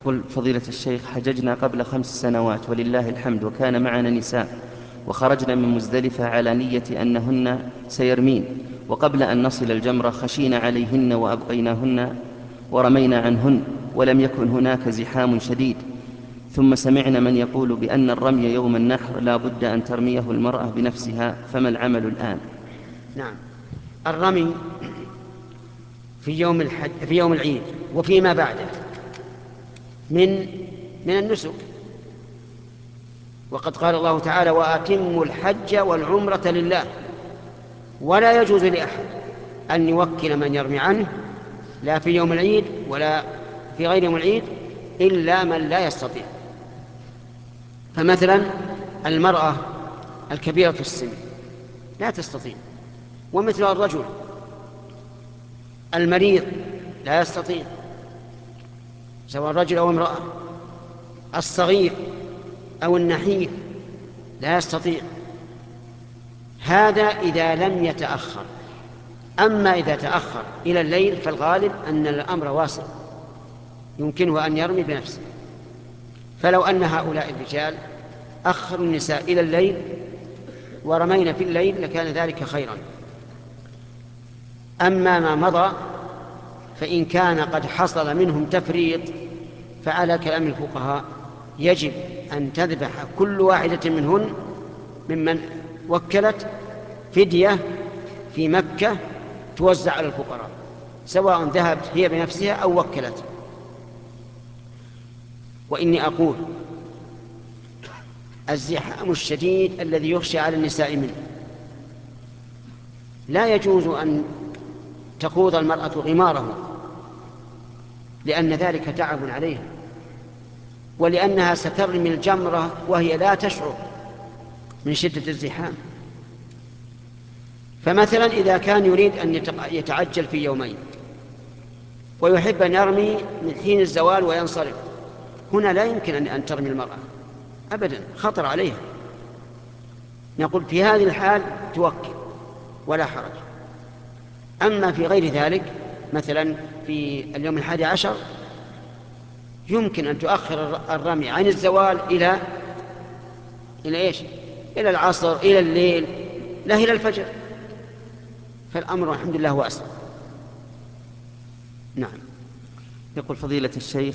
قل فضيلة الشيخ، حججنا قبل 5 سنوات ولله الحمد، وكان معنا نساء، وخرجنا من مزدلفة على نية أنهن سيرمين، وقبل أن نصل الجمرة خشينا عليهن وأبقيناهن ورمينا عنهن، ولم يكن هناك زحام شديد، ثم سمعنا من يقول بأن الرمي يوم النحر لا بد أن ترميه المرأة بنفسها، فما العمل الآن؟ نعم، الرمي في يوم العيد وفيما بعده من النسك، وقد قال الله تعالى: وأتموا الحج والعمرة لله. ولا يجوز لأحد أن يوكل من يرمي عنه، لا في يوم العيد ولا في غير يوم العيد، إلا من لا يستطيع. فمثلا المرأة الكبيرة في السن لا تستطيع، ومثل الرجل المريض لا يستطيع، سواء رجل أو امرأة، الصغير أو النحيف لا يستطيع. هذا إذا لم يتأخر. أما إذا تأخر إلى الليل فالغالب أن الأمر واسع، يمكنه أن يرمي بنفسه. فلو أن هؤلاء الرجال أخروا النساء إلى الليل ورمينا في الليل لكان ذلك خيرا. أما ما مضى فإن كان قد حصل منهم تفريط فعلى كلام الفقهاء يجب أن تذبح كل واحدة منهن ممن وكلت فدية في مكة توزع على الفقراء، سواء ذهبت هي بنفسها أو وكلت. وإني أقول الزحام الشديد الذي يخشى على النساء منه لا يجوز أن تخوض المرأة غماره، لأن ذلك تعب عليها، ولأنها سترمي الجمرة وهي لا تشعر من شدة الزحام. فمثلا إذا كان يريد أن يتعجل في يومين ويحب أن يرمي من حين الزوال وينصرف، هنا لا يمكن أن ترمي المرأة أبدا، خطر عليها. نقول في هذه الحال توكل ولا حرج. أما في غير ذلك، مثلا في اليوم 11 يمكن أن تؤخر الرمي عن الزوال إلى إيش؟ إلى العصر، إلى الليل، لا إلى الفجر. فالأمر الحمد لله واسع. نعم. يقول فضيلة الشيخ،